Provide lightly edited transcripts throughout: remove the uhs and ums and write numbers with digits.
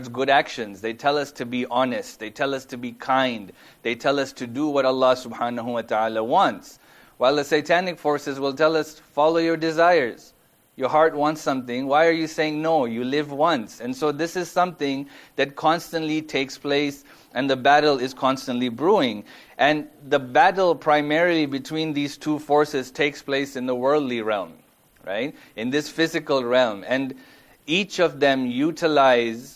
good actions. They tell us to be honest. They tell us to be kind. They tell us to do what Allah subhanahu wa ta'ala wants. While the satanic forces will tell us, follow your desires. Your heart wants something. Why are you saying no? You live once. And so this is something that constantly takes place, and the battle is constantly brewing. And the battle primarily between these two forces takes place in the worldly realm, right? In this physical realm. And each of them utilize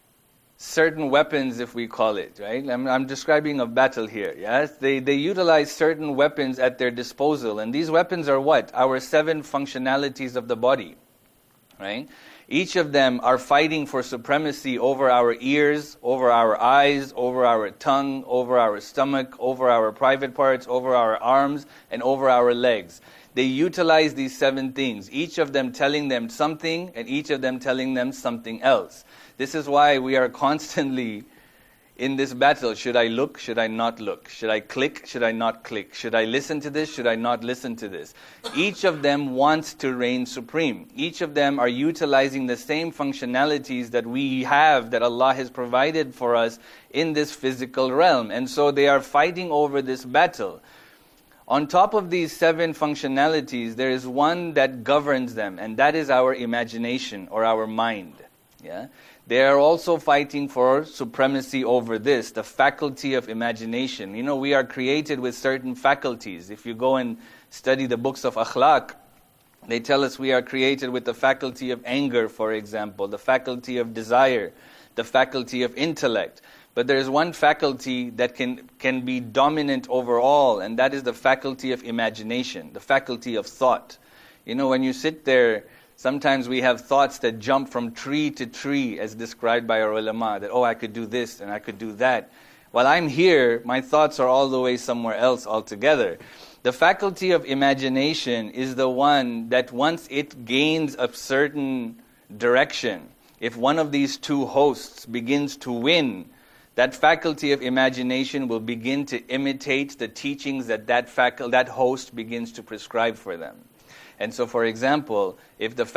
certain weapons, if we call it, right? I'm describing a battle here, yes? They utilize certain weapons at their disposal. And these weapons are what? Our 7 functionalities of the body, right? Each of them are fighting for supremacy over our ears, over our eyes, over our tongue, over our stomach, over our private parts, over our arms, and over our legs. They utilize these 7 things, each of them telling them something, and each of them telling them something else. This is why we are constantly in this battle. Should I look? Should I not look? Should I click? Should I not click? Should I listen to this? Should I not listen to this? Each of them wants to reign supreme. Each of them are utilizing the same functionalities that we have, that Allah has provided for us in this physical realm. And so they are fighting over this battle. On top of these 7 functionalities, there is one that governs them, and that is our imagination or our mind. Yeah? They are also fighting for supremacy over this, the faculty of imagination. You know, we are created with certain faculties. If you go and study the books of akhlaq, they tell us we are created with the faculty of anger, for example, the faculty of desire, the faculty of intellect. But there is one faculty that can be dominant over all, and that is the faculty of imagination, the faculty of thought. You know, when you sit there, sometimes we have thoughts that jump from tree to tree, as described by our ulama, that, I could do this and I could do that. While I'm here, my thoughts are all the way somewhere else altogether. The faculty of imagination is the one that once it gains a certain direction, if one of these two hosts begins to win, that faculty of imagination will begin to imitate the teachings that host begins to prescribe for them. And so, for example, if the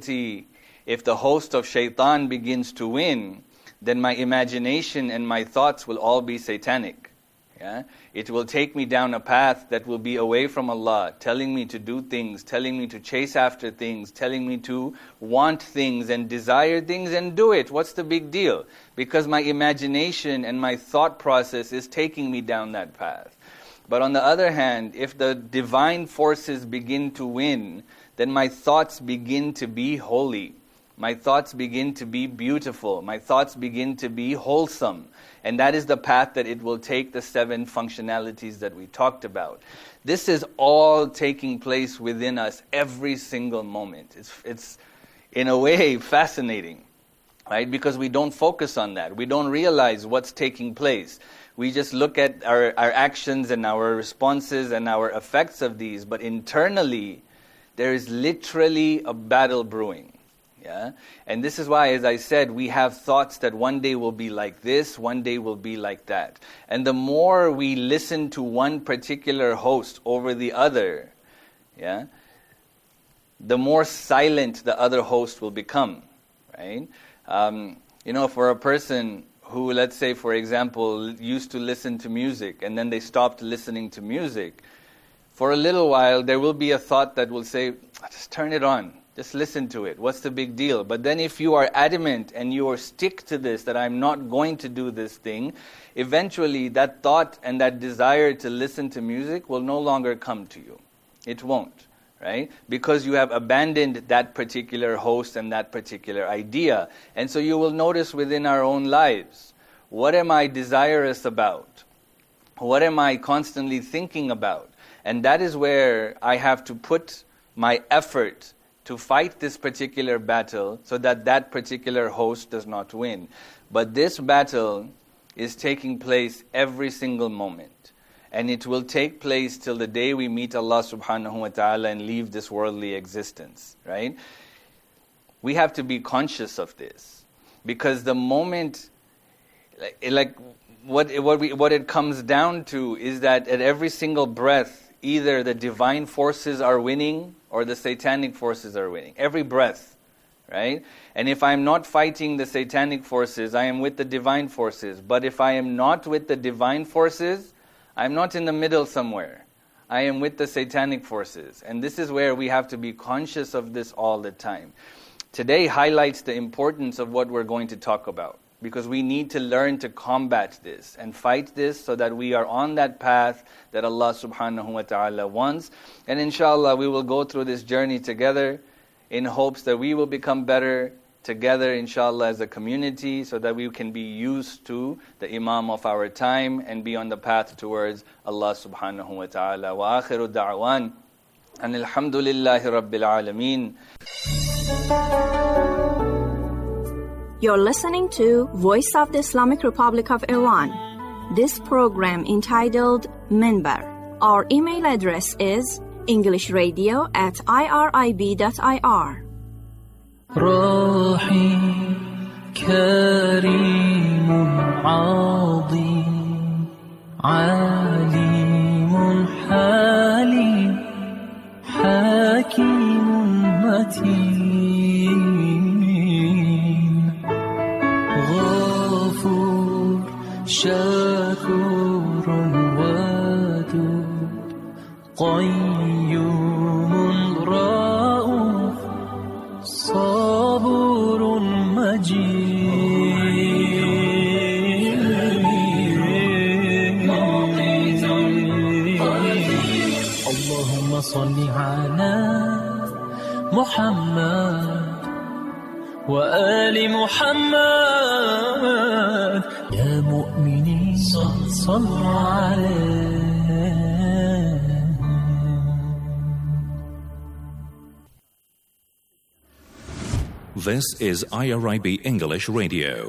host of shaitan begins to win, then my imagination and my thoughts will all be satanic. Yeah? It will take me down a path that will be away from Allah, telling me to do things, telling me to chase after things, telling me to want things and desire things and do it. What's the big deal? Because my imagination and my thought process is taking me down that path. But on the other hand, if the divine forces begin to win, then my thoughts begin to be holy. My thoughts begin to be beautiful. My thoughts begin to be wholesome. And that is the path that it will take the 7 functionalities that we talked about. This is all taking place within us every single moment. It's in a way fascinating, right? Because we don't focus on that. We don't realize what's taking place. We just look at our actions and our responses and our effects of these. But internally, there is literally a battle brewing. Yeah? And this is why, as I said, we have thoughts that one day will be like this, one day will be like that. And the more we listen to one particular host over the other, yeah, the more silent the other host will become. Right? For a person who, let's say, for example, used to listen to music and then they stopped listening to music, for a little while there will be a thought that will say, just turn it on, just listen to it, what's the big deal? But then if you are adamant and you are stick to this, that I'm not going to do this thing, eventually that thought and that desire to listen to music will no longer come to you. It won't. Right? Because you have abandoned that particular host and that particular idea. And so you will notice within our own lives, what am I desirous about? What am I constantly thinking about? And that is where I have to put my effort to fight this particular battle so that particular host does not win. But this battle is taking place every single moment. And it will take place till the day we meet Allah subhanahu wa ta'ala and leave this worldly existence, right? We have to be conscious of this. Because the moment, what it comes down to is that at every single breath, either the divine forces are winning or the satanic forces are winning. Every breath, right? And if I'm not fighting the satanic forces, I am with the divine forces. But if I am not with the divine forces, I'm not in the middle somewhere. I am with the satanic forces. And this is where we have to be conscious of this all the time. Today highlights the importance of what we're going to talk about, because we need to learn to combat this and fight this so that we are on that path that Allah subhanahu wa ta'ala wants. And inshallah, we will go through this journey together in hopes that we will become better together, inshallah, as a community, so that we can be used to the Imam of our time and be on the path towards Allah subhanahu wa ta'ala. Wa akhiru da'wan and alhamdulillahi rabbil alameen. You're listening to Voice of the Islamic Republic of Iran. This program entitled Minbar. Our email address is englishradio@irib.ir. رحيم كريم عظيم عليم حليم حكيم متين غفور شكور ودود قيوم رؤوف صبور مجيد اللهم صل على محمد وآل محمد يا مؤمنين صلوا عليه. This is IRIB English Radio.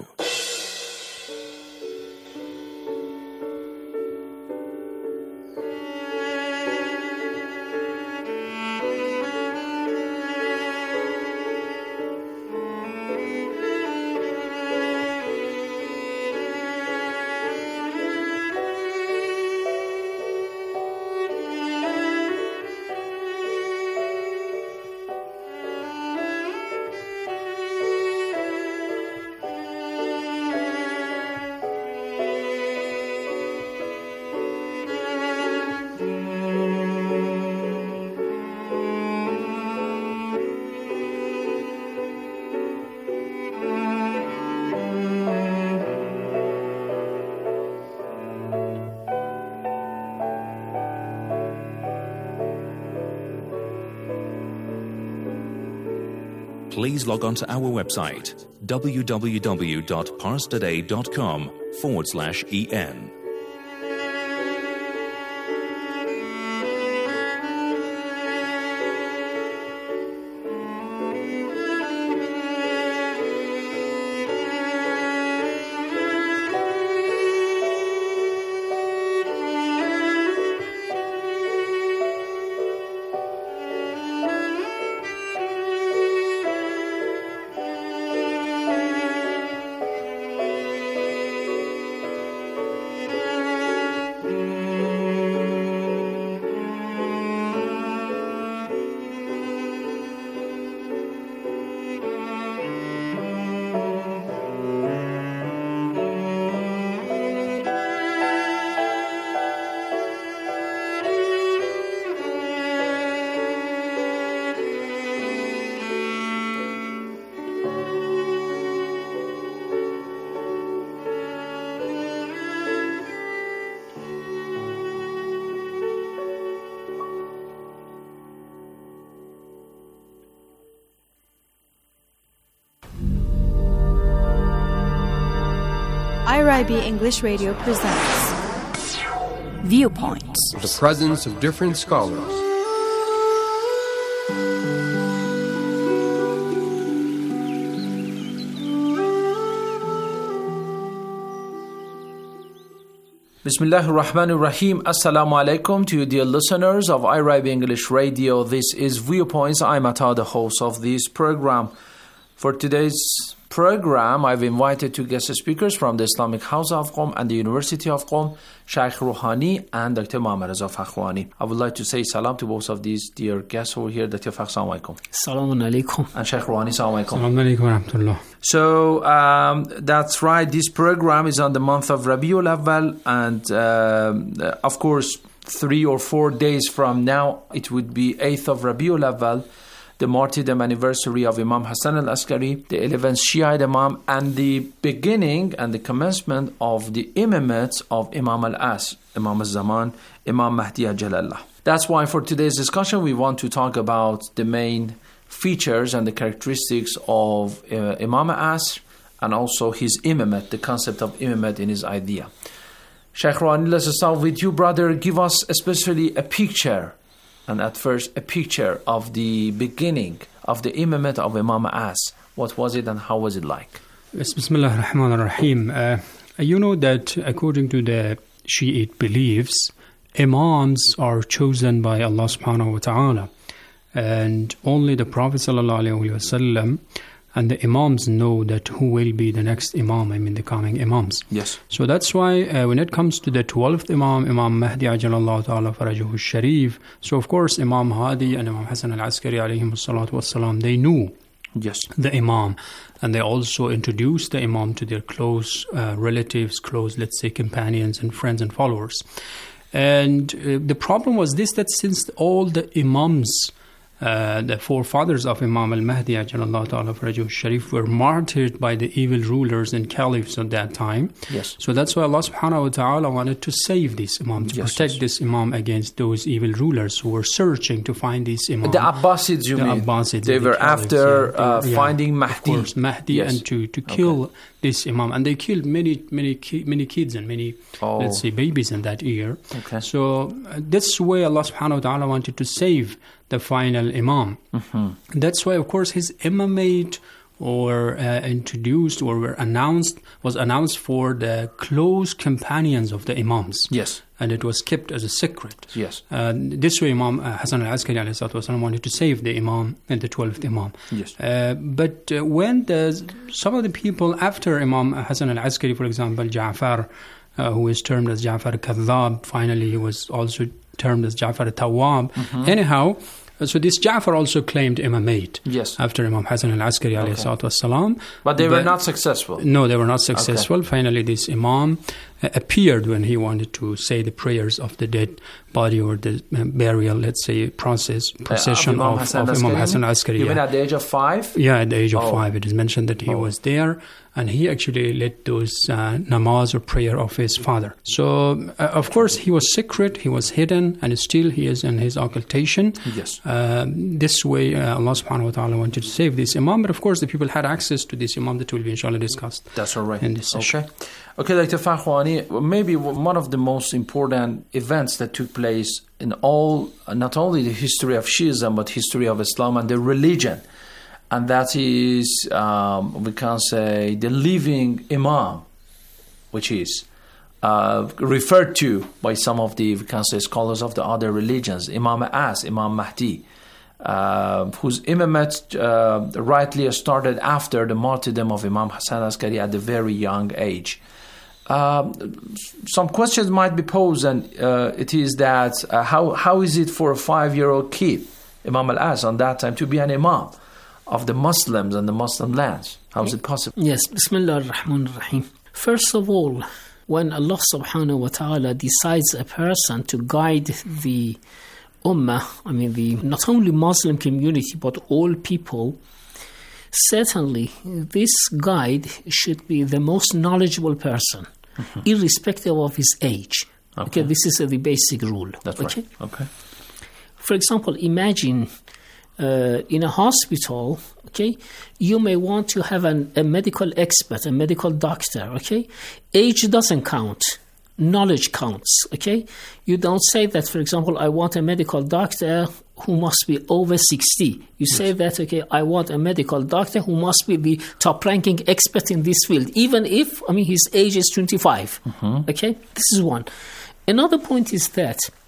Please log on to our website, www.parstoday.com/en. IRIB English Radio presents Viewpoints. The presence of different scholars. Bismillahir Rahmanir Rahim. Assalamu alaikum to you, dear listeners of IRIB English Radio. This is Viewpoints. I'm Ata, the host of this program. For today's program, I've invited two guest speakers from the Islamic House of Qom and the University of Qom, Sheikh Rouhani and Dr. Muhammad Reza Fakhwani. I would like to say salam to both of these dear guests over here. Dr. Fakh, assalamu alaikum. Assalamu alaikum. And Sheikh Rouhani, assalamu alaikum. Assalamu alaikum wa rahmatullah. So, that's right. This program is on the month of Rabiul Awwal, and of course, 3 or 4 days from now, it would be 8th of Rabiul Awwal, the martyrdom anniversary of Imam Hassan al-Askari, the 11th Shiite Imam, and the beginning and the commencement of the imamate of Imam al-As, Imam al-Zaman, Imam Mahdi Ajalallah. That's why for today's discussion, we want to talk about the main features and the characteristics of Imam al-As and also his imamate, the concept of imamate in his idea. Sheikh Rouhani, let's start with you, brother. Give us especially a picture, and at first a picture of the beginning of the imamate of Imam As. What was it and how was it like? Bismillah ar-Rahman ar-Rahim. You know that according to the Shiite beliefs, Imams are chosen by Allah subhanahu wa ta'ala. And only the Prophet sallallahu alayhi wa sallam and the Imams know that who will be the next Imam, the coming Imams. Yes. So that's why when it comes to the 12th Imam, Imam Mahdi Ajalallahu Ta'ala Farajahu Sharif, so of course Imam Hadi and Imam Hassan al-Askari alayhim salatu wassalam, they knew the Imam, and they also introduced the Imam to their close relatives, close, let's say, companions and friends and followers. And the problem was this, that since all the Imams, the forefathers of Imam al-Mahdi Ajalallahu Ta'ala Farajahu Sharif were martyred by the evil rulers and caliphs at that time. Yes. So that's why Allah subhanahu wa ta'ala wanted to save this Imam, to protect this Imam against those evil rulers who were searching to find this Imam. The Abbasids, you mean? Abbasids, they were caliphs, after finding Mahdi. Of course, Mahdi, and to kill this Imam. And they killed many kids and many, let's say, babies in that year. Okay. So that's why Allah subhanahu wa ta'ala wanted to save the final Imam. Mm-hmm. That's why, of course, his imamate introduced or was announced for the close companions of the Imams. Yes. And it was kept as a secret. Yes. This way, Imam Hassan al-Askari wanted to save the Imam and the 12th Imam. Yes. But when some of the people after Imam Hassan al-Askari, for example, Ja'far, who is termed as Ja'far al-Kadhab, finally he was also termed as Ja'far al-Tawwab. Mm-hmm. Anyhow, so this Ja'far also claimed imamate after Imam Hassan al-Askari alayhi salatu wassalam. But they were not successful. No, they were not successful. Okay. Finally, this Imam appeared when he wanted to say the prayers of the dead body or the burial, let's say, procession of Imam Hassan al-Askari. You mean at the age of 5? Yeah, at the age of 5. It is mentioned that he was there, and he actually led those namaz or prayer of his father. So, of course, he was secret, he was hidden, and still he is in his occultation. Yes. This way, Allah subhanahu wa ta'ala wanted to save this Imam, but of course, the people had access to this Imam that will be inshallah discussed. That's all right. In this session. Okay, Dr. Fakhwani, maybe one of the most important events that took place in not only the history of Shiism, but history of Islam and the religion, and that is, we can say, the living Imam, which is referred to by some of the, we can say, scholars of the other religions, Imam As, Imam Mahdi, whose imamate rightly started after the martyrdom of Imam Hassan al-Askari at a very young age. Some questions might be posed, and it is that how is it for a 5-year-old kid, Imam al-As, on that time, to be an Imam of the Muslims and the Muslim lands? How is it possible? Yes, Bismillah ar-Rahman ar-Rahim. First of all, when Allah subhanahu wa ta'ala decides a person to guide the Ummah, the not only Muslim community, but all people, certainly this guide should be the most knowledgeable person, irrespective of his age. Okay, this is the basic rule. That's right. Okay. For example, imagine in a hospital, you may want to have a medical expert, a medical doctor, Age doesn't count. Knowledge counts, You don't say that, for example, I want a medical doctor who must be over 60. You say that, I want a medical doctor who must be the top-ranking expert in this field, even if, his age is 25. This is one. Another point is that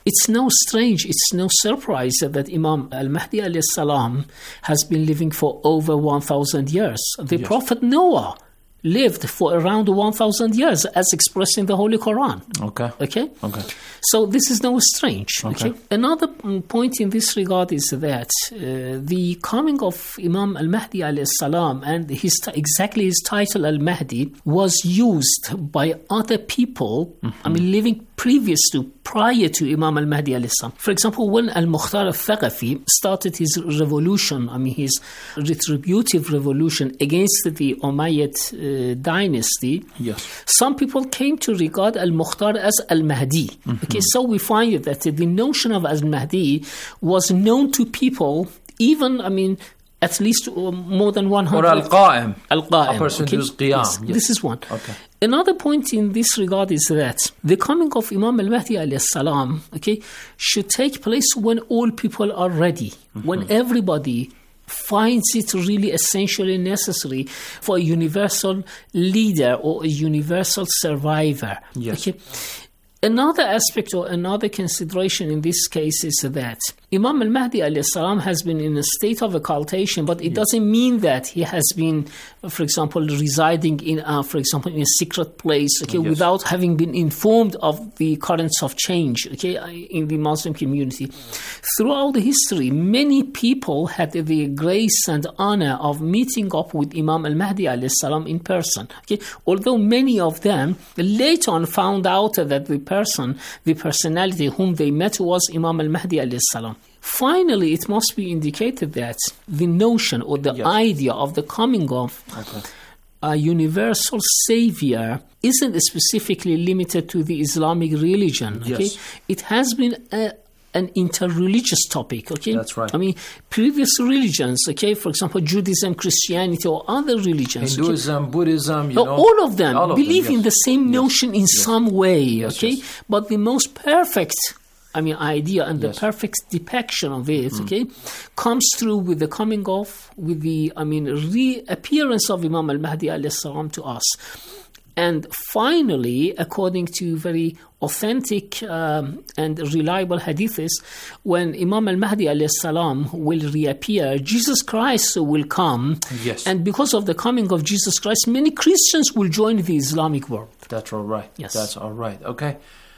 it's no strange, it's no surprise that Imam al-Mahdi alayhi salam has been living for over 1,000 years. The Prophet Noah lived for around 1,000 years, as expressed in the Holy Quran. Okay. So this is no strange. Okay. Another point in this regard is that the coming of Imam al-Mahdi alayhi salam and exactly his title al-Mahdi was used by other people. Living prior to Imam al-Mahdi alayhi salam. For example, when al-Mukhtar al-Thaqafi started his revolution, his retributive revolution against the Umayyad dynasty, some people came to regard al-Mukhtar as al-Mahdi. Okay, so we find that the notion of al-Mahdi was known to people, even, at least more than 100. Or al-Qa'im. Al-Qa'im. A person who's Qiyam. This is one. Another point in this regard is that the coming of Imam al-Mahdi alayhi salam, should take place when all people are ready, when everybody finds it really essentially necessary for a universal leader or a universal survivor. Another aspect or another consideration in this case is that Imam al-Mahdi alayhi salam has been in a state of occultation, but it doesn't mean that he has been, for example, residing in a secret place, without having been informed of the currents of change, in the Muslim community. Throughout the history, many people had the grace and honor of meeting up with Imam al-Mahdi alayhi salam in person. Although many of them later on found out that the personality whom they met was Imam al-Mahdi alayhi salam. Finally, it must be indicated that the notion or the idea of the coming of a universal savior isn't specifically limited to the Islamic religion. It has been an interreligious topic. That's right. Previous religions, for example, Judaism, Christianity, or other religions, Hinduism, Buddhism, all of them believe in the same notion in some way. But the most perfect idea and the perfect depiction of it, comes through with the coming of, with the reappearance of Imam al-Mahdi alayhi salam to us. And finally, according to very authentic and reliable hadiths, when Imam al-Mahdi alayhi salam will reappear, Jesus Christ will come. And because of the coming of Jesus Christ, many Christians will join the Islamic world. That's all right. That's all right. Okay.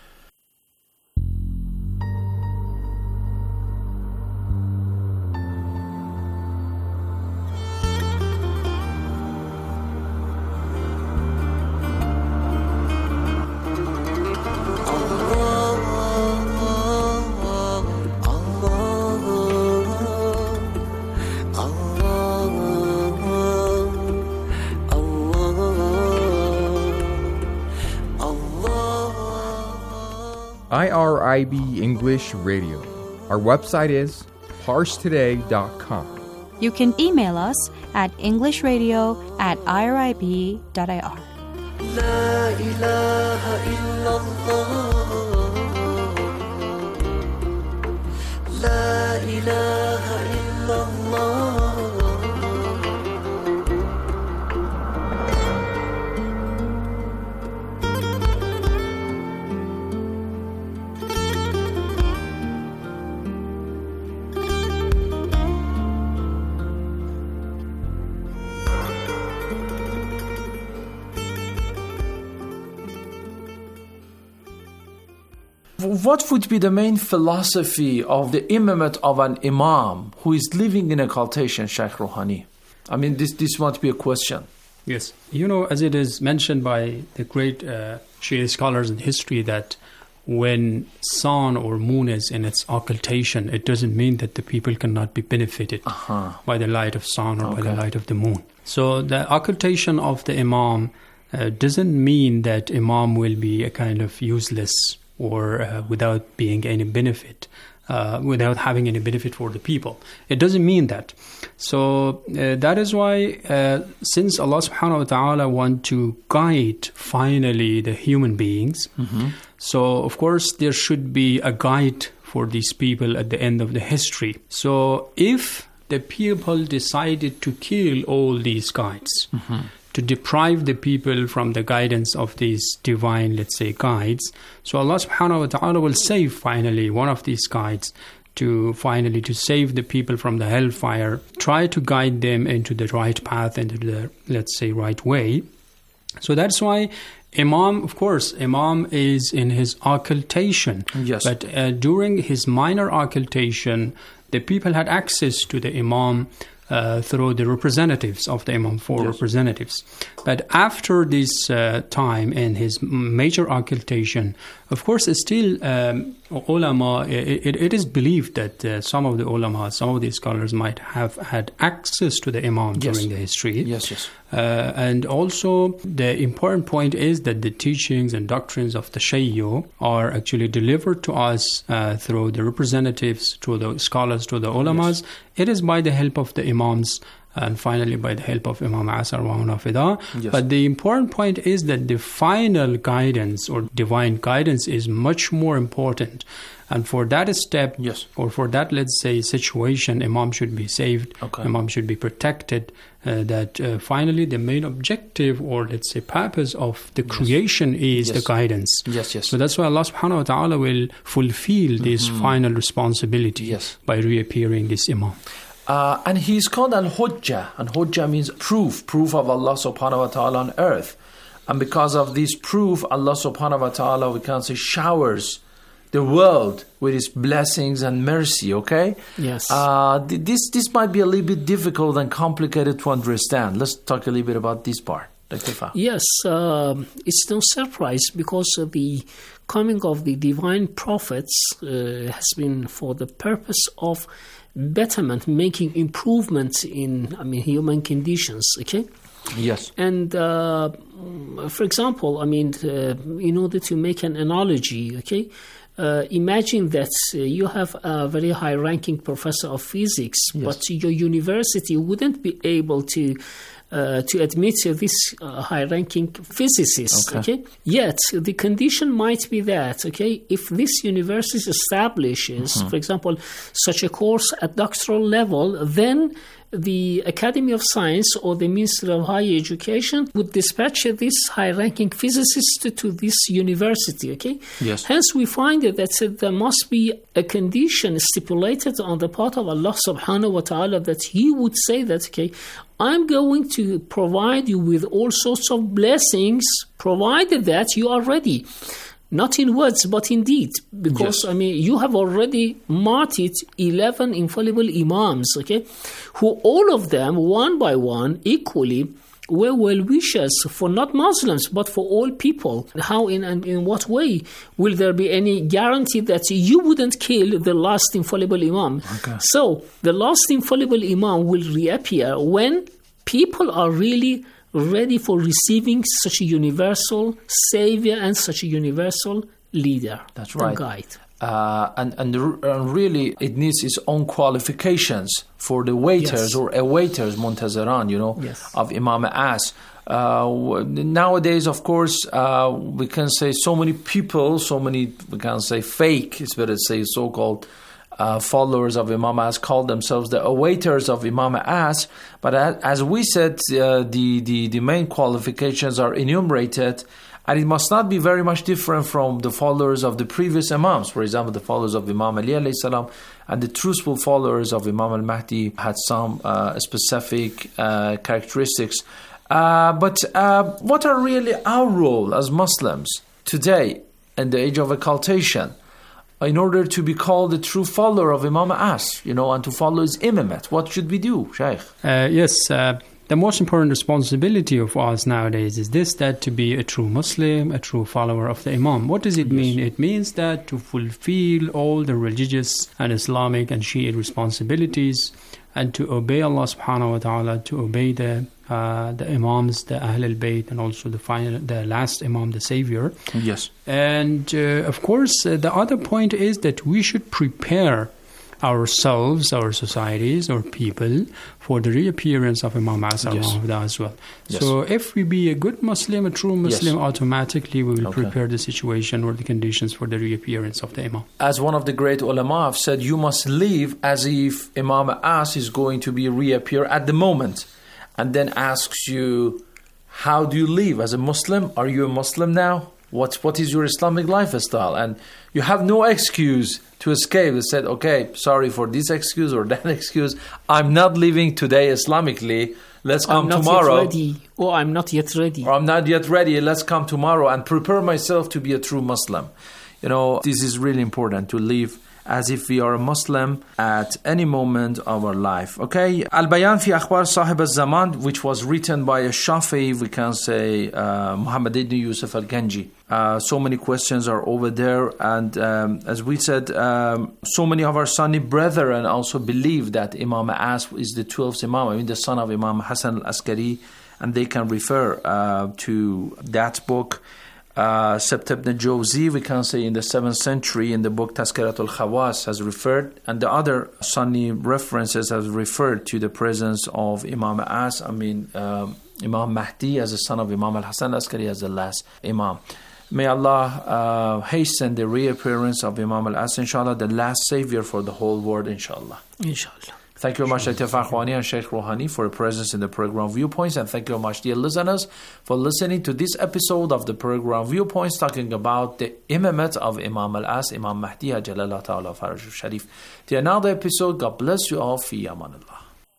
IRIB English Radio. Our website is parstoday.com. You can email us at englishradio@irib.ir. La ilaha illallah. La ilaha illallah. What would be the main philosophy of the imamate of an imam who is living in occultation, Sheikh Rouhani? This might be a question. Yes. As it is mentioned by the great Shia scholars in history, that when sun or moon is in its occultation, it doesn't mean that the people cannot be benefited by the light of sun or by the light of the moon. So the occultation of the imam doesn't mean that imam will be a kind of useless or without being any benefit, without having any benefit for the people. It doesn't mean that. So that is why, since Allah subhanahu wa ta'ala want to guide finally the human beings, so of course there should be a guide for these people at the end of the history. So if the people decided to kill all these guides, to deprive the people from the guidance of these divine, let's say, guides. So Allah subhanahu wa ta'ala will save finally one of these guides to save the people from the hellfire, try to guide them into the right path, into the, let's say, right way. So that's why Imam is in his occultation. Yes. But during his minor occultation, the people had access to the Imam through the representatives of the Imam, four representatives. But after this time in his major occultation, of course, still ulama, it is believed that some of the ulama, some of the scholars might have had access to the Imam during the history. Yes. And also, the important point is that the teachings and doctrines of the Tashayyu are actually delivered to us through the representatives, through the scholars, through the ulamas. It is by the help of the Imams, and finally by the help of Imam Asr wa Fida. But the important point is that the final guidance or divine guidance is much more important. And for that step, or for that, let's say, situation, Imam should be saved, Imam should be protected, that finally the main objective or, let's say, purpose of the creation is the guidance. So that's why Allah subhanahu wa ta'ala will fulfill this final responsibility by reappearing this Imam. And he's called Al-Hujjah, and Hujjah means proof of Allah subhanahu wa ta'ala on earth. And because of this proof, Allah subhanahu wa ta'ala, we can say, showers the world with His blessings and mercy, okay? Yes. This might be a little bit difficult and complicated to understand. Let's talk a little bit about this part. Yes, it's no surprise because the coming of the divine prophets has been for the purpose of betterment, making improvements in, human conditions, okay? Yes. And for example, in order to make an analogy, okay, imagine that you have a very high-ranking professor of physics, but your university wouldn't be able to admit this high-ranking physicist, okay? Yet, the condition might be that, okay, if this university establishes, for example, such a course at doctoral level, then the Academy of Science or the Ministry of Higher Education would dispatch this high-ranking physicist to this university, okay? Yes. Hence, we find that there must be a condition stipulated on the part of Allah subhanahu wa ta'ala that He would say that, okay, I'm going to provide you with all sorts of blessings, provided that you are ready. Not in words, but in deed. Because, you have already martyred 11 infallible imams, okay? Who all of them, one by one, equally, were well-wishers for not Muslims, but for all people. How, in what way will there be any guarantee that you wouldn't kill the last infallible imam? So, the last infallible imam will reappear when people are really ready for receiving such a universal savior and such a universal leader. That's right. Guide. And really, it needs its own qualifications for the waiters or awaiters, Muntazaran, of Imam As. Nowadays, of course, we can say so many people, we can say fake, it's better to say so-called followers of Imam As call themselves the awaiters of Imam As. But as we said, the main qualifications are enumerated, and it must not be very much different from the followers of the previous Imams. For example, the followers of Imam Ali alayhi salam and the truthful followers of Imam al-Mahdi had some specific characteristics. But what are really our role as Muslims today in the age of occultation in order to be called the true follower of Imam As, and to follow his imamate? What should we do, Shaykh? The most important responsibility of us nowadays is that to be a true Muslim, a true follower of the Imam. What does it mean? It means that to fulfill all the religious and Islamic and Shiite responsibilities and to obey Allah subhanahu wa ta'ala, to obey the Imams, the Ahl al-Bayt, and also the last Imam, the Savior. Yes. And of course, the other point is that we should prepare ourselves, our societies, our people, for the reappearance of Imam Asr as well. So if we be a good Muslim, a true Muslim, automatically we will prepare the situation or the conditions for the reappearance of the Imam. As one of the great ulama have said, you must live as if Imam As is going to be reappear at the moment, and then asks you how do you live as a Muslim? Are you a Muslim now? What is your Islamic lifestyle? And you have no excuse to escape. They said, okay, sorry for this excuse or that excuse. I'm not living today Islamically. Let's come tomorrow. I'm not yet ready. Or I'm not yet ready. Or I'm not yet ready. Let's come tomorrow and prepare myself to be a true Muslim. You know, this is really important to live as if we are a Muslim at any moment of our life. Okay, Al-Bayan fi Akhbar Sahib al-Zaman, which was written by a Shafi'i, we can say Muhammad ibn Yusuf al-Ganji. So many questions are over there, and as we said, so many of our Sunni brethren also believe that Imam As is the 12th Imam, I mean the son of Imam Hassan al-Askari, and they can refer to that book. Sebt ibn Jawzi, we can say in the 7th century, in the book Tazkiratul Khawas has referred, and the other Sunni references have referred to the presence of Imam As, Imam Mahdi as the son of Imam al-Hasan al-Askari as the last Imam. May Allah hasten the reappearance of Imam al-As, inshallah, the last savior for the whole world, inshallah. Inshallah. Thank you very much, Shaykh Fakhwani and Shaykh Rouhani, for your presence in the program Viewpoints. And thank you very much, dear listeners, for listening to this episode of the program Viewpoints, talking about the imamate of Imam al-As, Imam Mahdi, Ajalallah Ta'ala Farajuh Sharif. To another episode, God bless you all. Fi amanillah.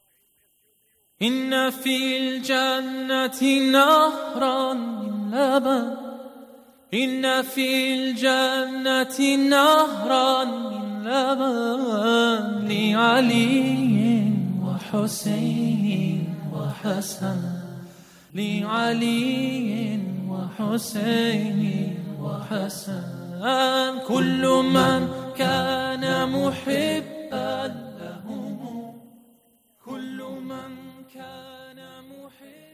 Inna fil jannati nahran min laban. Inna fil jannati nahran min لبن لعلي وحسين وحسن لعلي وحسين وحسن كل من كان محبا لهم كل من كان محبا.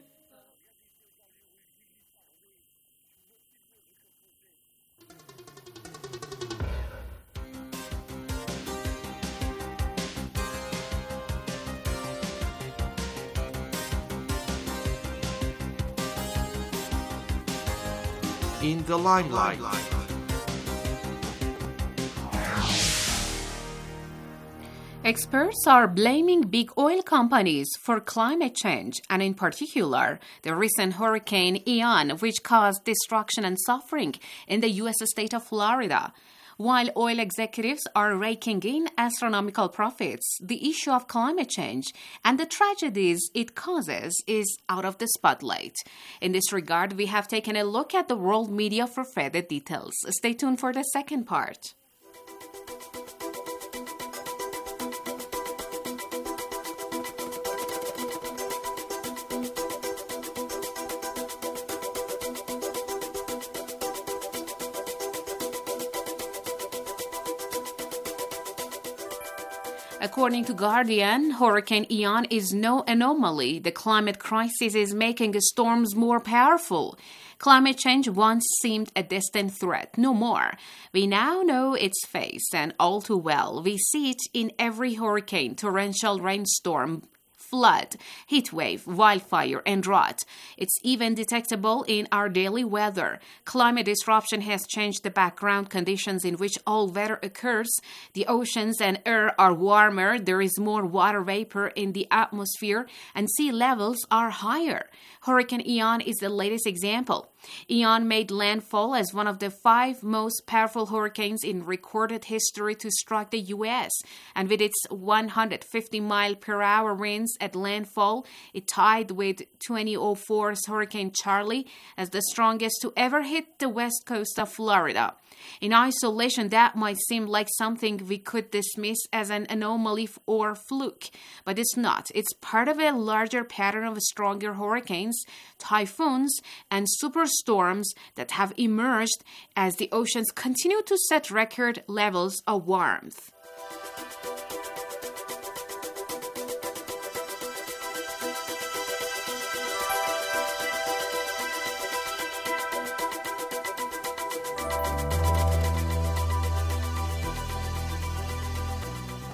In the limelight. Experts are blaming big oil companies for climate change, and in particular, the recent Hurricane Ian, which caused destruction and suffering in the U.S. state of Florida. While oil executives are raking in astronomical profits, the issue of climate change and the tragedies it causes is out of the spotlight. In this regard, we have taken a look at the world media for further details. Stay tuned for the second part. According to Guardian, Hurricane Ian is no anomaly. The climate crisis is making the storms more powerful. Climate change once seemed a distant threat, no more. We now know its face, and all too well. We see it in every hurricane, torrential rainstorm, flood, heat wave, wildfire, and drought. It's even detectable in our daily weather. Climate disruption has changed the background conditions in which all weather occurs. The oceans and air are warmer, there is more water vapor in the atmosphere, and sea levels are higher. Hurricane Ian is the latest example. Ian made landfall as one of the 5 most powerful hurricanes in recorded history to strike the U.S., and with its 150-mile-per-hour winds at landfall, it tied with 2004's Hurricane Charlie as the strongest to ever hit the west coast of Florida. In isolation, that might seem like something we could dismiss as an anomaly or fluke, but it's not. It's part of a larger pattern of stronger hurricanes, typhoons, and superstorms that have emerged as the oceans continue to set record levels of warmth.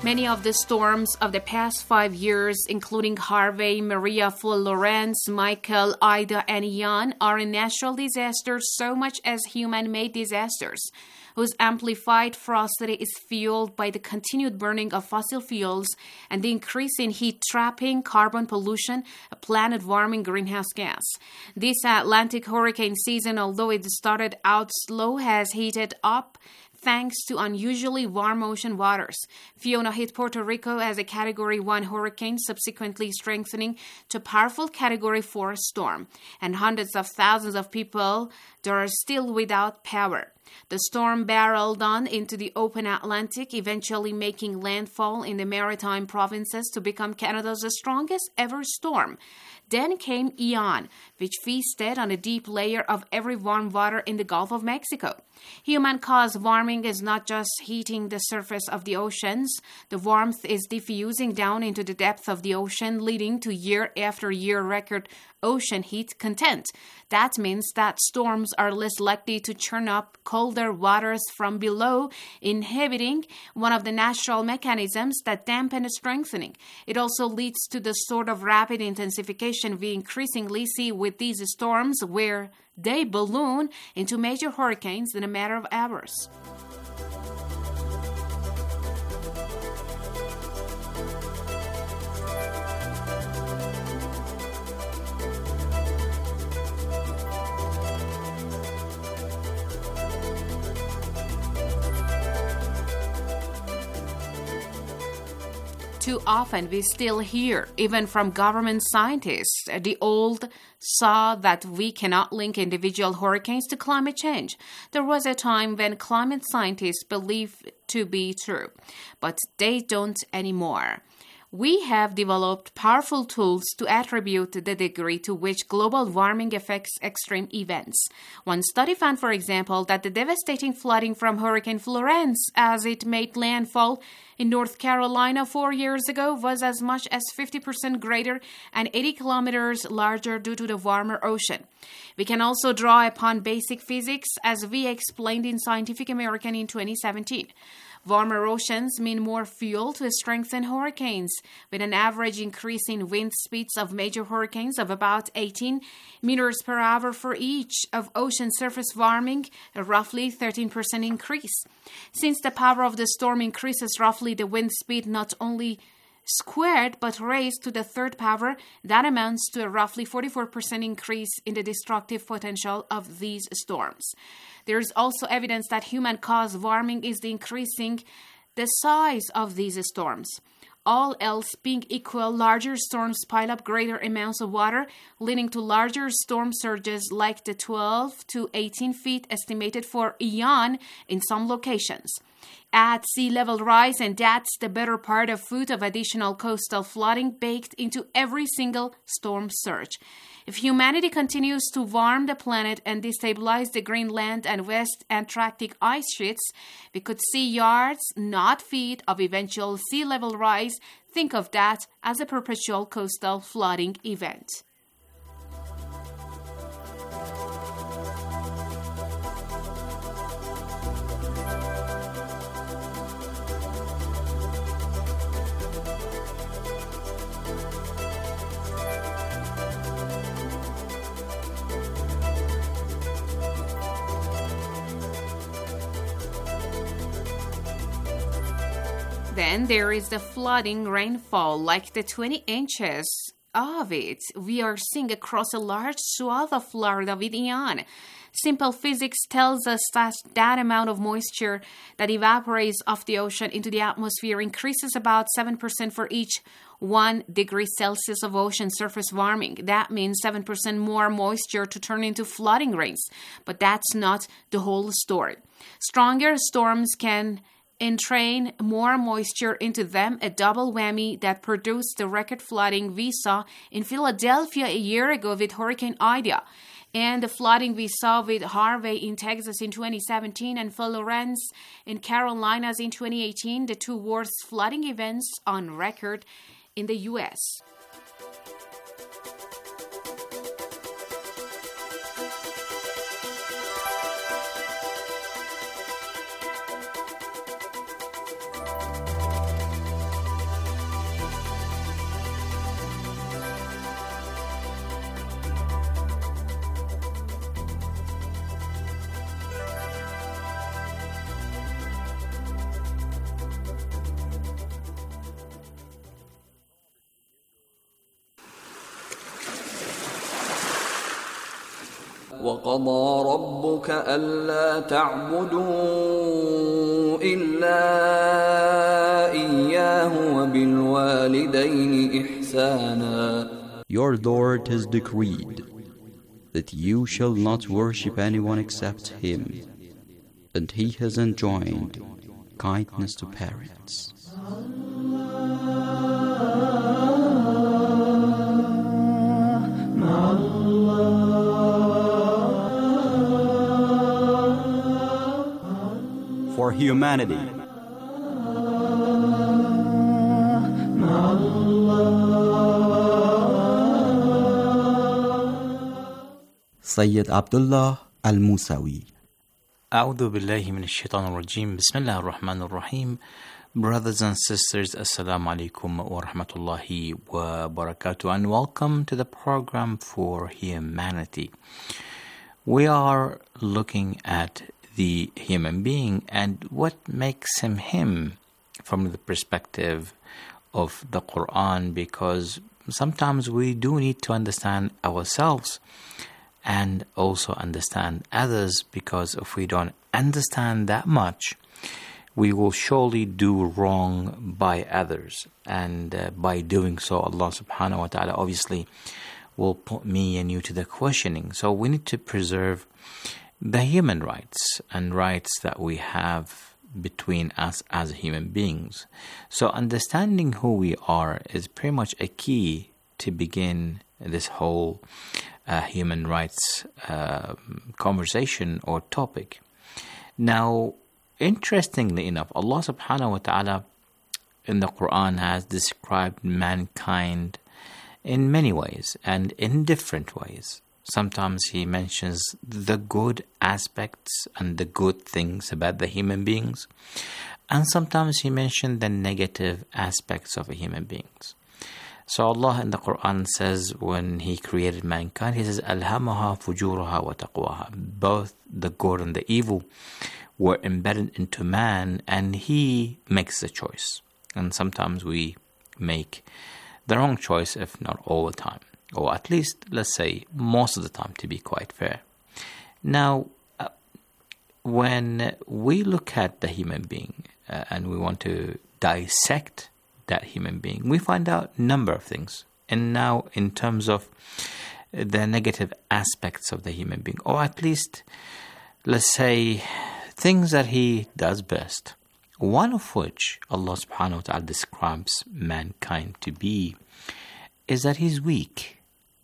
Many of the storms of the past 5 years, including Harvey, Maria, Florence, Michael, Ida, and Ian, are natural disasters so much as human-made disasters, whose amplified ferocity is fueled by the continued burning of fossil fuels and the increase in heat-trapping, carbon pollution, a planet-warming greenhouse gas. This Atlantic hurricane season, although it started out slow, has heated up thanks to unusually warm ocean waters. Fiona hit Puerto Rico as a Category 1 hurricane, subsequently strengthening to powerful Category 4 storm, and hundreds of thousands of people are still without power. The storm barreled on into the open Atlantic, eventually making landfall in the maritime provinces to become Canada's strongest ever storm. Then came Ian, which feasted on a deep layer of every warm water in the Gulf of Mexico. Human-caused warming is not just heating the surface of the oceans. The warmth is diffusing down into the depth of the ocean, leading to year-after-year record ocean heat content. That means that storms are less likely to churn up colder waters from below, inhibiting one of the natural mechanisms that dampen strengthening. It also leads to the sort of rapid intensification we increasingly see with these storms, where they balloon into major hurricanes in a matter of hours. Too often we still hear, even from government scientists, the old saw that we cannot link individual hurricanes to climate change. There was a time when climate scientists believed to be true, but they don't anymore. We have developed powerful tools to attribute the degree to which global warming affects extreme events. One study found, for example, that the devastating flooding from Hurricane Florence as it made landfall in North Carolina 4 years ago was as much as 50% greater and 80 kilometers larger due to the warmer ocean. We can also draw upon basic physics, as we explained in Scientific American in 2017. Warmer oceans mean more fuel to strengthen hurricanes, with an average increase in wind speeds of major hurricanes of about 18 meters per hour for each of ocean surface warming, a roughly 13% increase. Since the power of the storm increases roughly, the wind speed not only squared but raised to the third power, that amounts to a roughly 44% increase in the destructive potential of these storms. There is also evidence that human-caused warming is increasing the size of these storms. All else being equal, larger storms pile up greater amounts of water, leading to larger storm surges like the 12 to 18 feet estimated for Ian in some locations. Add sea level rise, and that's the better part of foot of additional coastal flooding baked into every single storm surge. If humanity continues to warm the planet and destabilize the Greenland and West Antarctic ice sheets, we could see yards, not feet, of eventual sea level rise. Think of that as a perpetual coastal flooding event. Then there is the flooding rainfall, like the 20 inches of it we are seeing across a large swath of Florida with Ian. Simple physics tells us that that amount of moisture that evaporates off the ocean into the atmosphere increases about 7% for each 1 degree Celsius of ocean surface warming. That means 7% more moisture to turn into flooding rains. But that's not the whole story. Stronger storms can entrain more moisture into them, a double whammy that produced the record flooding we saw in Philadelphia a year ago with Hurricane Ida, and the flooding we saw with Harvey in Texas in 2017 and Florence in Carolinas in 2018, the two worst flooding events on record in the U.S. وقضى ربك ألا تعبدوا إلا إياه وبالوالدين إحسانا. Your Lord has decreed that you shall not worship anyone except Him, and He has enjoined kindness to parents. For humanity, Sayyid Abdullah Al-Musawi. A'udhu billahi min ash-shaytan ar-rajim. Bismillah ar-Rahman ar-Rahim. Brothers and sisters, Assalamu alaikum wa rahmatullahi wa barakatuh, and welcome to the program for humanity. We are looking at the human being and what makes him him from the perspective of the Quran, because sometimes we do need to understand ourselves and also understand others, because if we don't understand that much, we will surely do wrong by others. And by doing so, Allah subhanahu wa ta'ala obviously will put me and you to the questioning. So we need to preserve the human rights and rights that we have between us as human beings. So understanding who we are is pretty much a key to begin this whole human rights conversation or topic. Now, interestingly enough, Allah subhanahu wa ta'ala in the Quran has described mankind in many ways and in different ways. Sometimes He mentions the good aspects and the good things about the human beings, and sometimes He mentions the negative aspects of the human beings. So Allah in the Quran says when He created mankind, He says, أَلْهَمَهَا فُجُورَهَا وَتَقْوَاهَا. Both the good and the evil were embedded into man, and he makes the choice. And sometimes we make the wrong choice, if not all the time, or at least, let's say, most of the time, to be quite fair. Now, when we look at the human being and we want to dissect that human being, we find out a number of things. And now, in terms of the negative aspects of the human being, or at least, let's say, things that he does best, one of which Allah subhanahu wa ta'ala describes mankind to be, is that he's weak.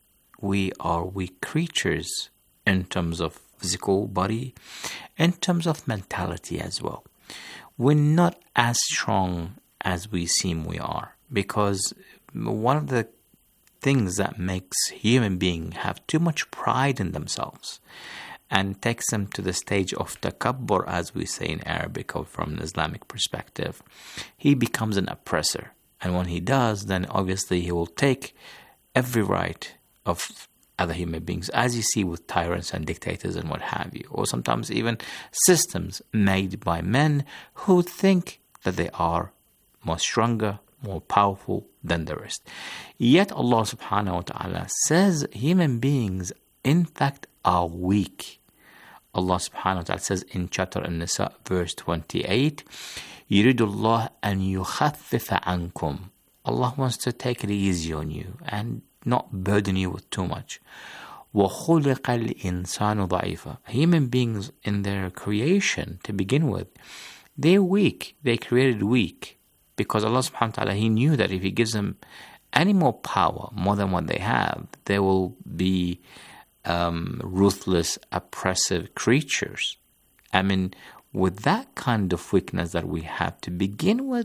We are weak creatures in terms of physical body, in terms of mentality as well. We're not as strong as we seem we are, because one of the things that makes human beings have too much pride in themselves and takes them to the stage of takabbur, as we say in Arabic or from an Islamic perspective, he becomes an oppressor. And when he does, then obviously he will take every right of other human beings, as you see with tyrants and dictators and what have you, or sometimes even systems made by men who think that they are more stronger, more powerful than the rest. Yet Allah subhanahu wa ta'ala says human beings in fact are weak. Allah subhanahu wa ta'ala says in chapter An-Nisa verse 28, يُرِيدُ اللَّهُ أَن يُخَفِّفَ عَنْكُمْ. Allah wants to take it easy on you and not burden you with too much. وَخُلِقَ الْإِنسَانُ ضَعِيفًا. Human beings in their creation, to begin with, they're weak. They created weak. Because Allah subhanahu wa ta'ala, He knew that if He gives them any more power, more than what they have, they will be ruthless, oppressive creatures. I mean, with that kind of weakness that we have to begin with,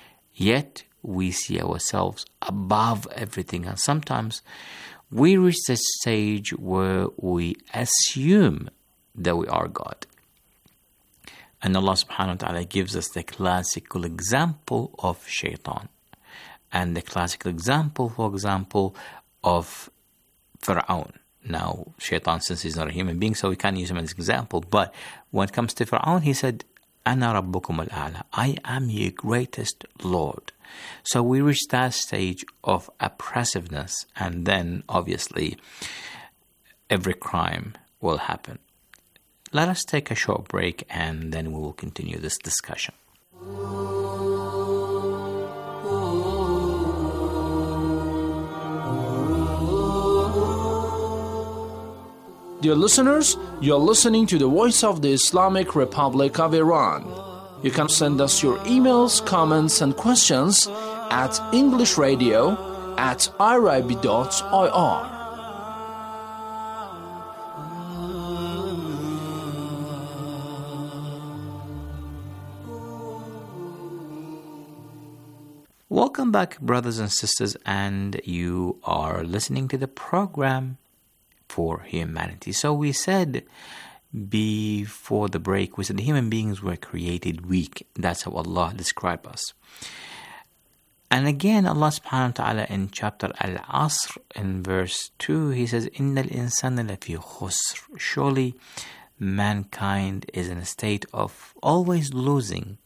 yet we see ourselves above everything. And sometimes we reach the stage where we assume that we are God. And Allah subhanahu wa ta'ala gives us the classical example of shaitan. And the classical example, for example, of Fir'aun. Now, shaitan, since he's not a human being, so we can't use him as an example. But when it comes to Fir'aun, he said, أَنَا رَبُّكُمُ الْأَعْلَى. I am your greatest Lord. So we reach that stage of oppressiveness, and then, obviously, every crime will happen. Let us take a short break and then we will continue this discussion. Dear listeners, you're listening to the Voice of the Islamic Republic of Iran. You can send us your emails, comments, and questions at englishradio@irib.ir. Welcome back, brothers and sisters, and you are listening to the program For Humanity. So we said before the break, we said human beings were created weak. That's how Allah described us. And again, Allah subhanahu wa ta'ala in chapter Al-Asr in verse 2, He says, إِنَّ الْإِنسَانَ لَفِي خُسْرٍ. Surely mankind is in a state of always losing.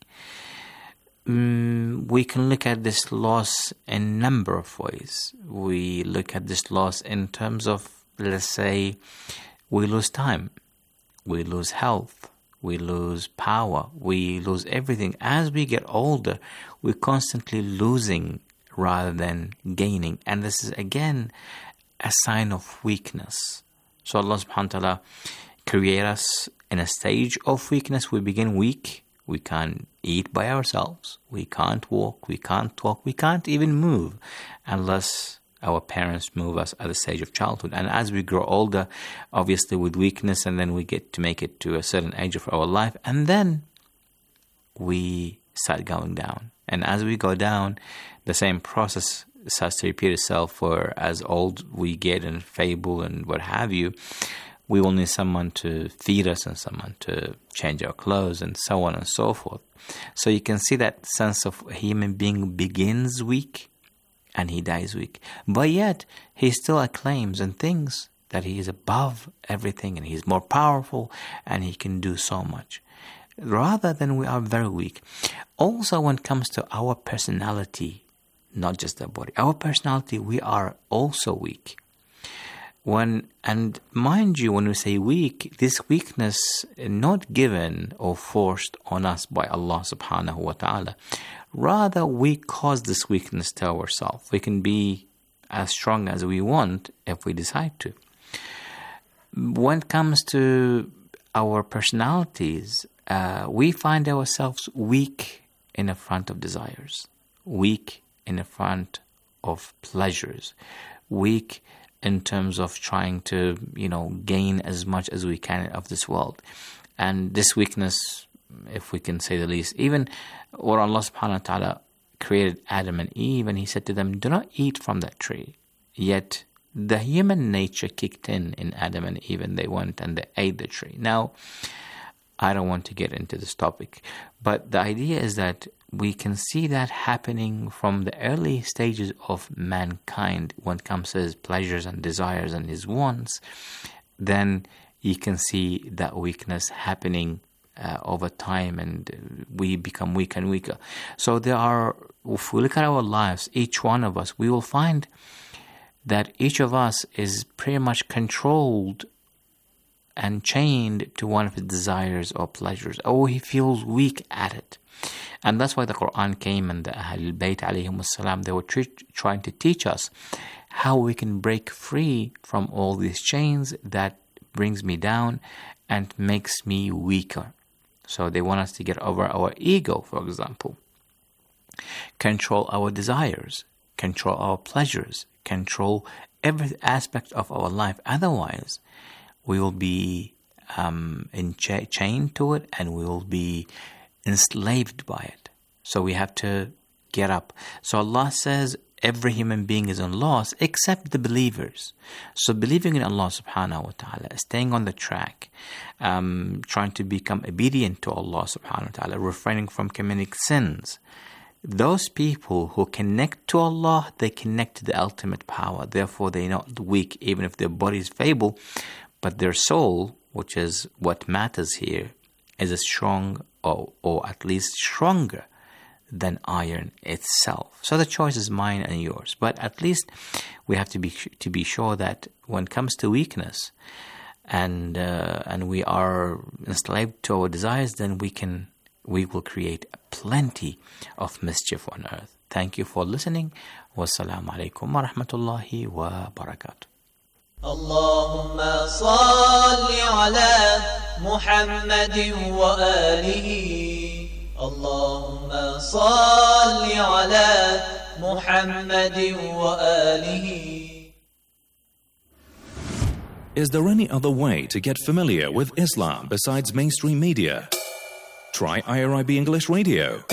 We can look at this loss in a number of ways. We look at this loss in terms of, let's say, we lose time, we lose health, we lose power, we lose everything. As we get older, we're constantly losing rather than gaining. And this is again a sign of weakness. So Allah subhanahu wa ta'ala create us in a stage of weakness. We begin weak. We can't eat by ourselves. We can't walk. We can't talk. We can't even move unless our parents move us at the stage of childhood. And as we grow older, obviously with weakness, and then we get to make it to a certain age of our life, and then we start going down. And as we go down, the same process starts to repeat itself. For as old we get and feeble and what have you, we will need someone to feed us and someone to change our clothes and so on and so forth. So you can see that sense of a human being begins weak and he dies weak. But yet, he still acclaims and thinks that he is above everything and he's more powerful and he can do so much. Rather than we are very weak. Also, when it comes to our personality, not just the body, our personality, we are also weak. And mind you, when we say weak, this weakness is not given or forced on us by Allah subhanahu wa ta'ala. Rather, we cause this weakness to ourselves. We can be as strong as we want if we decide to. When it comes to our personalities, we find ourselves weak in the front of desires, weak in the front of pleasures, weak in terms of trying to, gain as much as we can of this world. And this weakness, if we can say the least, even when Allah subhanahu wa ta'ala created Adam and Eve, and He said to them, do not eat from that tree. Yet the human nature kicked in Adam and Eve, and they went and they ate the tree. Now, I don't want to get into this topic, but the idea is that we can see that happening from the early stages of mankind when it comes to his pleasures and desires and his wants. Then you can see that weakness happening over time, and we become weaker and weaker. So if we look at our lives, each one of us, we will find that each of us is pretty much controlled and chained to one of his desires or pleasures, or he feels weak at it. And that's why the Quran came, and the Ahlul Bayt alayhim salam, they were trying to teach us how we can break free from all these chains that brings me down and makes me weaker. So they want us to get over our ego, for example, control our desires, control our pleasures, control every aspect of our life. Otherwise, we will be chained to it, and we will be enslaved by it. So we have to get up. So Allah says every human being is on loss except the believers. So believing in Allah subhanahu wa ta'ala, staying on the track, trying to become obedient to Allah subhanahu wa ta'ala, refraining from committing sins. Those people who connect to Allah, they connect to the ultimate power. Therefore, they're not weak, even if their body is feeble, but their soul, which is what matters here, is as strong or at least stronger than iron itself. So the choice is mine and yours. But at least we have to be sure that when it comes to weakness, and we are enslaved to our desires, then we will create plenty of mischief on earth. Thank you for listening. Wassalamu alaikum wa rahmatullahi wa barakatuh. اللهم صل على محمد وآله اللهم صل على محمد وآله. Is there any other way to get familiar with Islam besides mainstream media? Try IRIB English Radio.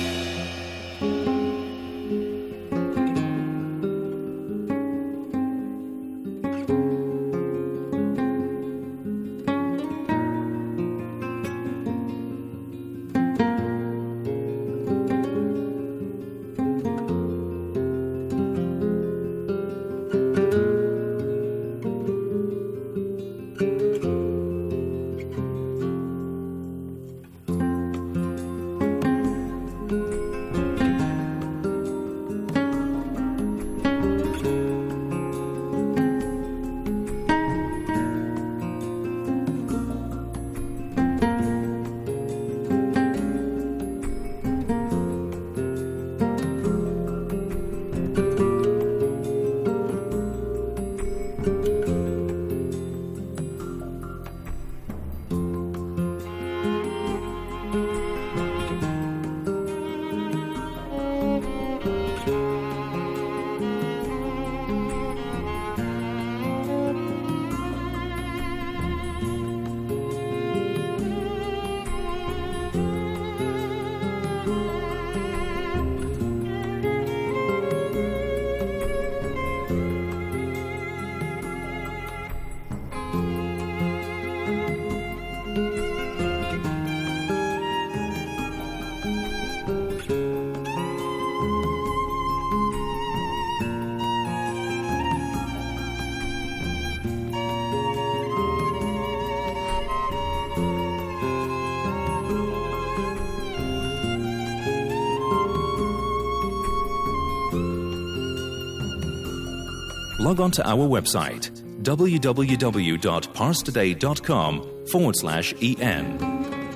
Log on to our website www.parstoday.com/en.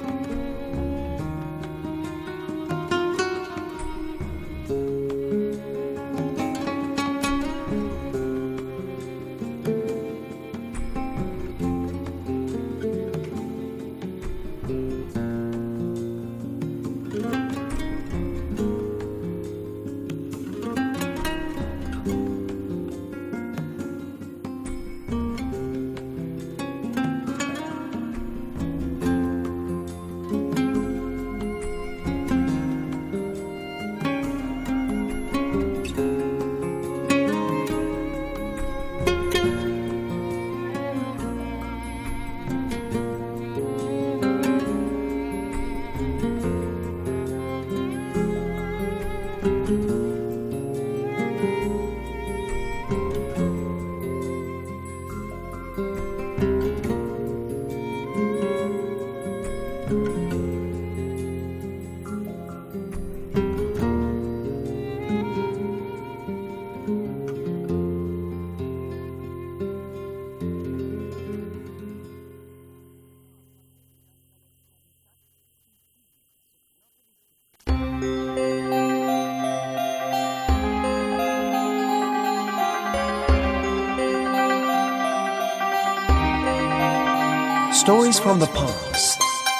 Stories from the past.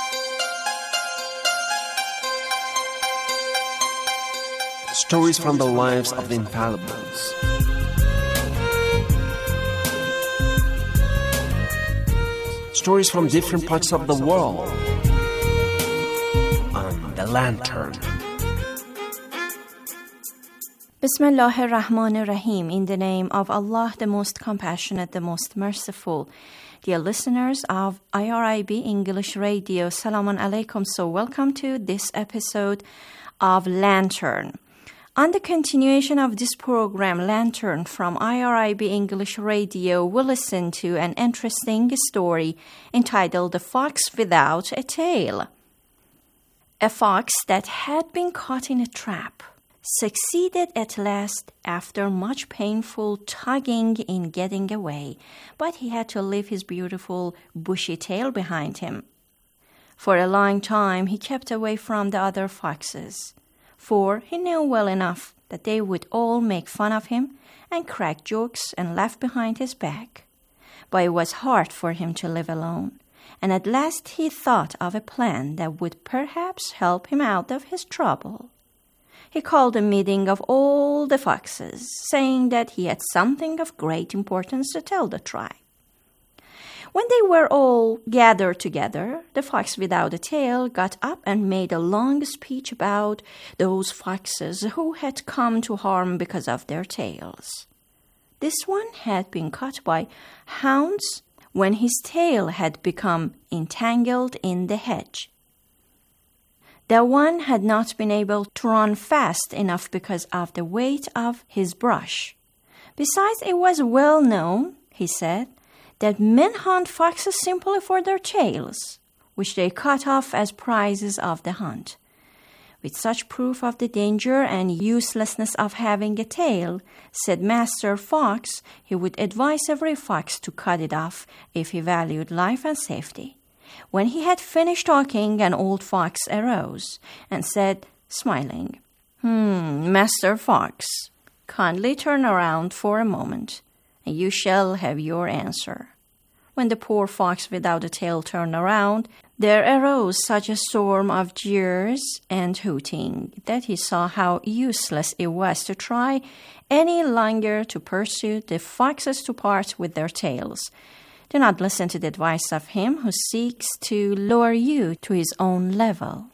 Stories from the lives of the infallibles. Stories from different parts of the world. On The Lantern. Bismillah ar-Rahman ar-Rahim. In the name of Allah, the most compassionate, the most merciful. Dear listeners of IRIB English Radio, Salamun Alaikum. So welcome to this episode of Lantern. On the continuation of this program, Lantern from IRIB English Radio, we'll listen to an interesting story entitled The Fox Without a Tail. A fox that had been caught in a trap. succeeded at last after much painful tugging in getting away, but he had to leave his beautiful bushy tail behind him. For a long time he kept away from the other foxes, for he knew well enough that they would all make fun of him and crack jokes and laugh behind his back. But it was hard for him to live alone, and at last he thought of a plan that would perhaps help him out of his trouble. He called a meeting of all the foxes, saying that he had something of great importance to tell the tribe. When they were all gathered together, the fox without a tail got up and made a long speech about those foxes who had come to harm because of their tails. This one had been caught by hounds when his tail had become entangled in the hedge. The one had not been able to run fast enough because of the weight of his brush. Besides, it was well known, he said, that men hunt foxes simply for their tails, which they cut off as prizes of the hunt. With such proof of the danger and uselessness of having a tail, said Master Fox, he would advise every fox to cut it off if he valued life and safety. When he had finished talking, an old fox arose and said, smiling, Master Fox, kindly turn around for a moment, and you shall have your answer. When the poor fox without a tail turned around, there arose such a storm of jeers and hooting that he saw how useless it was to try any longer to persuade the foxes to part with their tails. Do not listen to the advice of him who seeks to lower you to his own level.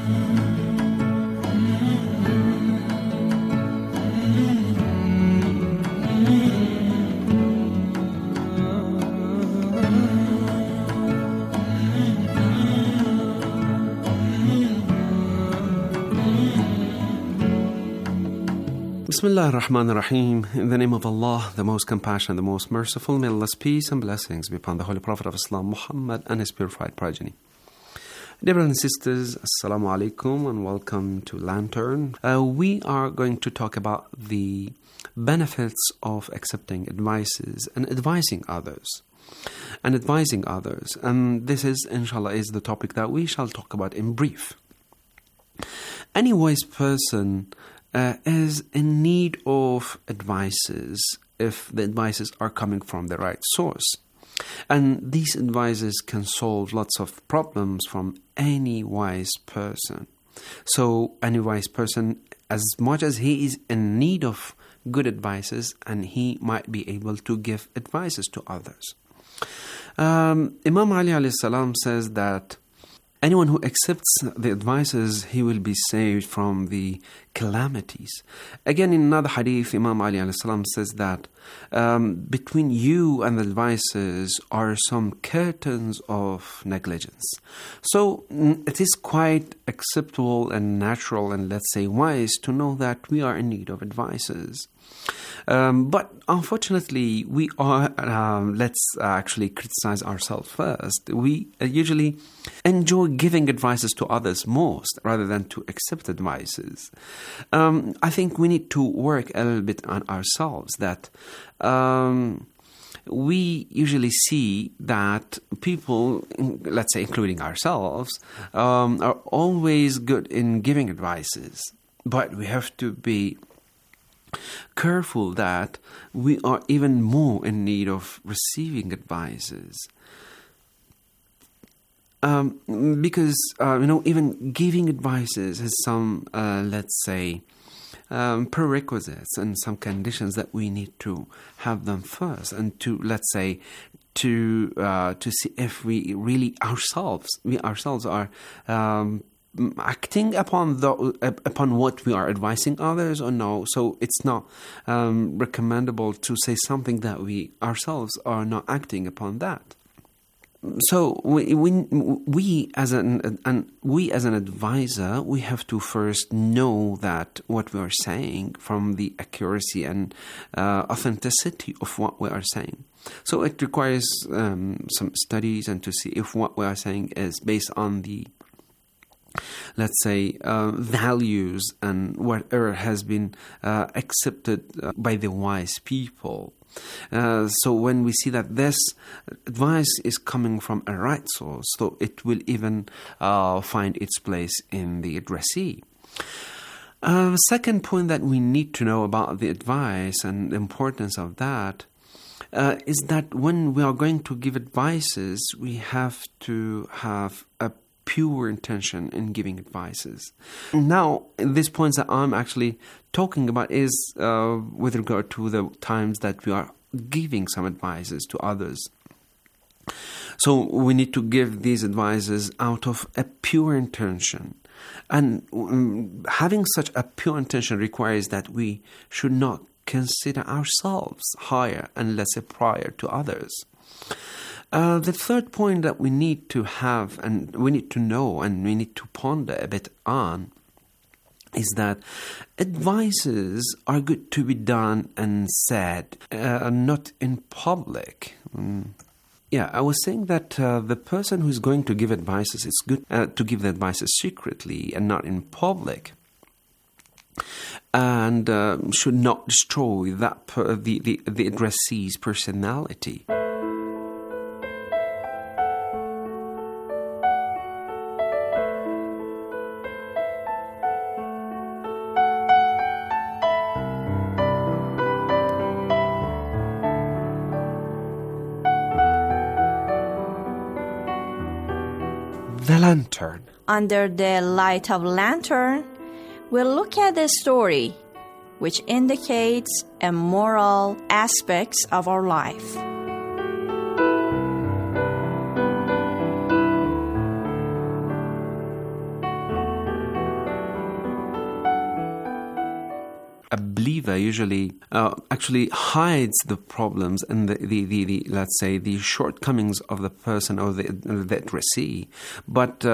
Bismillah ar-Rahman ar-Rahim. In the name of Allah, the most compassionate, the most merciful, may Allah's peace and blessings be upon the Holy Prophet of Islam, Muhammad, and his purified progeny. Dear brothers and sisters, Assalamu alaikum and welcome to Lantern. We are going to talk about the benefits of accepting advices and advising others. And this is, inshallah, is the topic that we shall talk about in brief. Any wise person is in need of advices if the advices are coming from the right source. And these advices can solve lots of problems from any wise person. So any wise person, as much as he is in need of good advices, and he might be able to give advices to others. Imam Ali alayhi salam says that anyone who accepts the advices, he will be saved from the calamities. Again, in another hadith, Imam Ali alayhi salam says that between you and the advices are some curtains of negligence. So it is quite acceptable and natural and, let's say, wise to know that we are in need of advices. But unfortunately, we are, let's actually criticize ourselves first. We usually enjoy giving advices to others most rather than to accept advices. I think we need to work a little bit on ourselves that we usually see that people, let's say including ourselves, are always good in giving advices. But we have to be careful that we are even more in need of receiving advices. Because, even giving advices has some, let's say, prerequisites and some conditions that we need to have them first, and to, let's say, to see if we really we ourselves are acting upon what we are advising others or no. So it's not recommendable to say something that we ourselves are not acting upon that. So we as an advisor, we have to first know that what we are saying from the accuracy and authenticity of what we are saying. So it requires some studies and to see if what we are saying is based on the let's say, values and whatever has been accepted by the wise people. So when we see that this advice is coming from a right source, so it will even find its place in the addressee. The second point that we need to know about the advice and the importance of that is that when we are going to give advices, we have to have a pure intention in giving advices. Now, these points that I'm actually talking about is with regard to the times that we are giving some advices to others. So we need to give these advices out of a pure intention. And having such a pure intention requires that we should not consider ourselves higher and lesser prior to others. The third point that we need to have and we need to know and we need to ponder a bit on is that advices are good to be done and said, not in public. Yeah, I was saying that the person who is going to give advices, it's good to give the advices secretly and not in public. And should not destroy that the addressee's personality. The lantern. Under the light of lantern, we'll look at the story which indicates a moral aspects of our life. A believer usually actually hides the problems and the let's say the shortcomings of the person or the addressee, but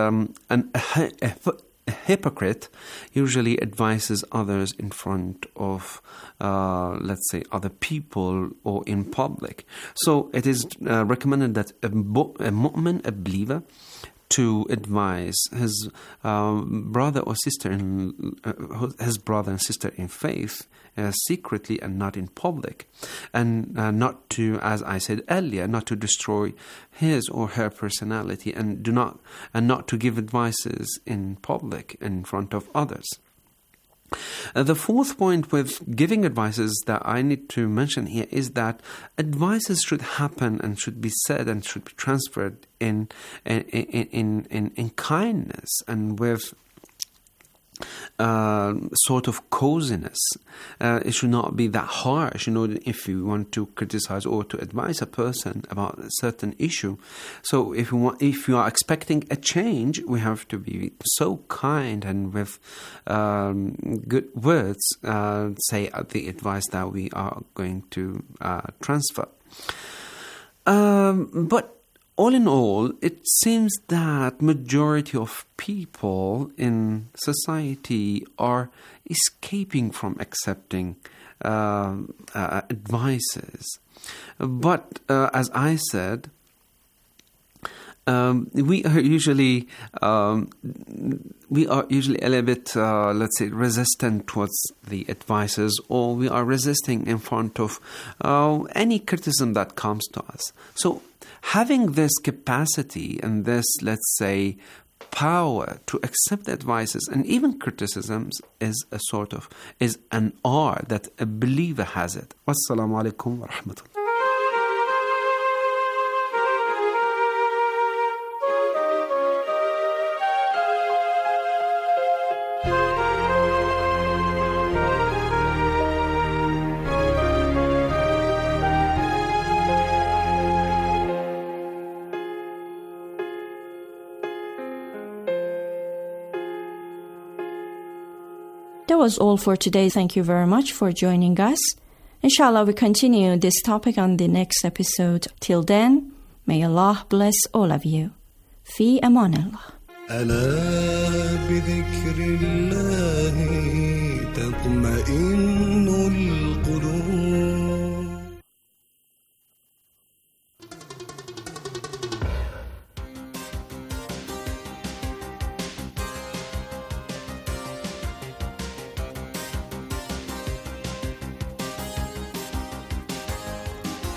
a hypocrite usually advises others in front of, let's say, other people or in public. So it is recommended that a mu'min, a believer, to advise his brother or sister his brother and sister in faith secretly and not in public, and not to, as I said earlier, not to destroy his or her personality, and not to give advices in public in front of others. The fourth point with giving advices that I need to mention here is that advices should happen and should be said and should be transferred in kindness and with sort of coziness. It should not be that harsh. If you want to criticize or to advise a person about a certain issue, so if you are expecting a change, we have to be so kind and with good words say the advice that we are going to transfer. But all in all, it seems that majority of people in society are escaping from accepting advices. But as I said, we are usually a little bit, let's say, resistant towards the advices, or we are resisting in front of any criticism that comes to us. So having this capacity and this, let's say, power to accept advices and even criticisms is an art that a believer has it. Wassalamu alaikum wa rahmatullah. That was all for today. Thank you very much for joining us. Inshallah, we continue this topic on the next episode. Till then, may Allah bless all of you. Fi amanillah. ألا بذكر الله تطمئن القلوب.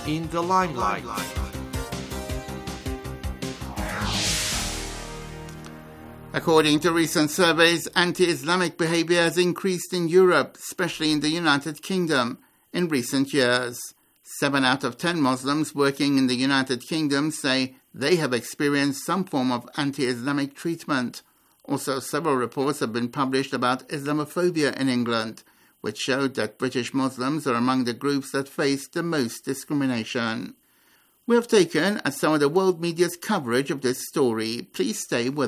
in the limelight. According to recent surveys, anti-Islamic behavior has increased in Europe, especially in the United Kingdom, in recent years. 7 out of 10 Muslims working in the United Kingdom say they have experienced some form of anti-Islamic treatment. Also, several reports have been published about Islamophobia in England, which showed that British Muslims are among the groups that face the most discrimination. We have taken some of the world media's coverage of this story. Please stay with